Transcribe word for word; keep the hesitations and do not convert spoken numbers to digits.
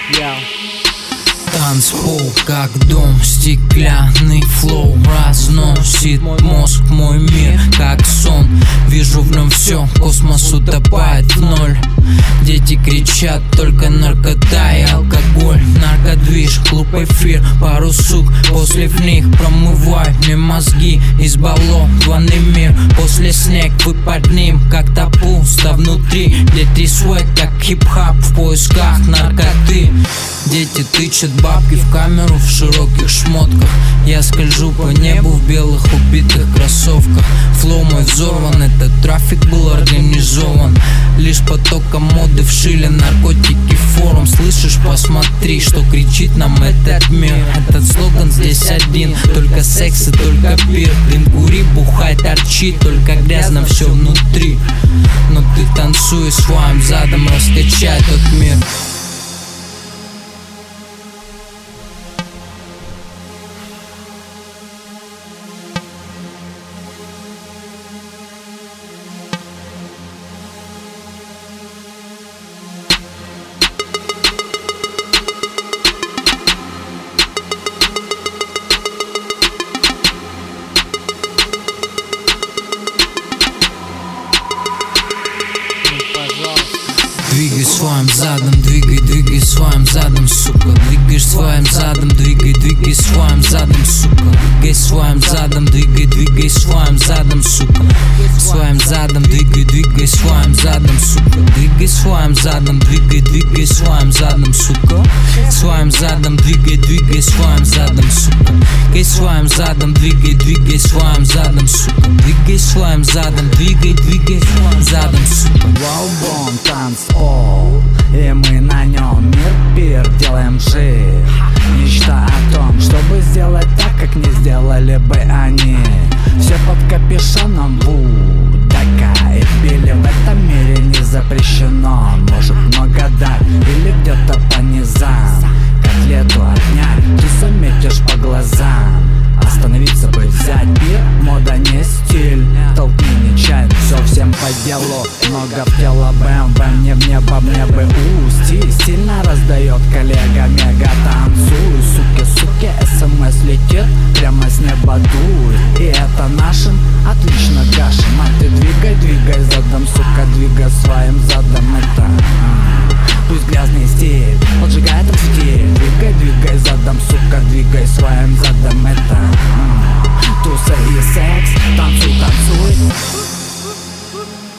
Yeah. Танцпол, как дом, стеклянный флоу разносит мозг мой мир, как сон. Вижу в нем все, космос утопает в ноль. Дети кричат, только наркота и алкоголь. Наркодвиж, глупый эфир, пару сук. После в них промывай мне мозги. Избалованный мир, после снег вы под ним. Как-то пусто внутри, где ты свой, как хип-хап в поисках наркоты. Дети тычат бабки в камеру в широких шмотках. Я скольжу по небу в белых убитых кроссовках. Флоу мой взорван, этот трафик был организован. Лишь потоком моды вшили наркотики форум. Слышишь, посмотри, что кричит нам этот мир. Этот слоган здесь один, только секс и только пир. Дым, кури, бухай, торчи, только грязно все внутри. Но ты танцуй своим задом, раскачай тот мир. Двигай своим задом, двигай, двигай своим задом, сука. Двигаешь своим задом, двигай, двигай своим задом, сука. Двигай своим задом, двигай, двигай своим задом, сука. Своим задом, двигай, двигай своим задом, сука. Двигай своим задом, двигай, двигай своим задом, сука. Своим задом, двигай, двигай своим задом, сука. Двигай своим задом, двигай, двигай своим задом, сука. Двигай своим задом, двигай, двигай задом, сука. Вау-бом, танцпол, и мы на нем мир пир делаем жив. Мечта о том, чтобы сделать так, как не сделали бы они. Все под капюшоном Вудака. И пили в этом мире не запрещено. Может много дать или где-то по низам. Котлету отнять, ты заметишь по глазам. Остановиться бы, взять пир, мода не стиль. Толкни нечаянно, все всем по делу. Много в тело, бэм-бэм, не в небо, мне бы усти. Сильно раздает коллега, мега танцуй. Суки, суки, смс летит, прямо с неба дует. И это нашим отлично гашим. А ты двигай, двигай задом, сука, двигай своим задом. Это пусть грязный стиль поджигает в стиль. Двигай, двигай задом, сука, двигай своим задом. Это туса и секс, танцуй, танцуй.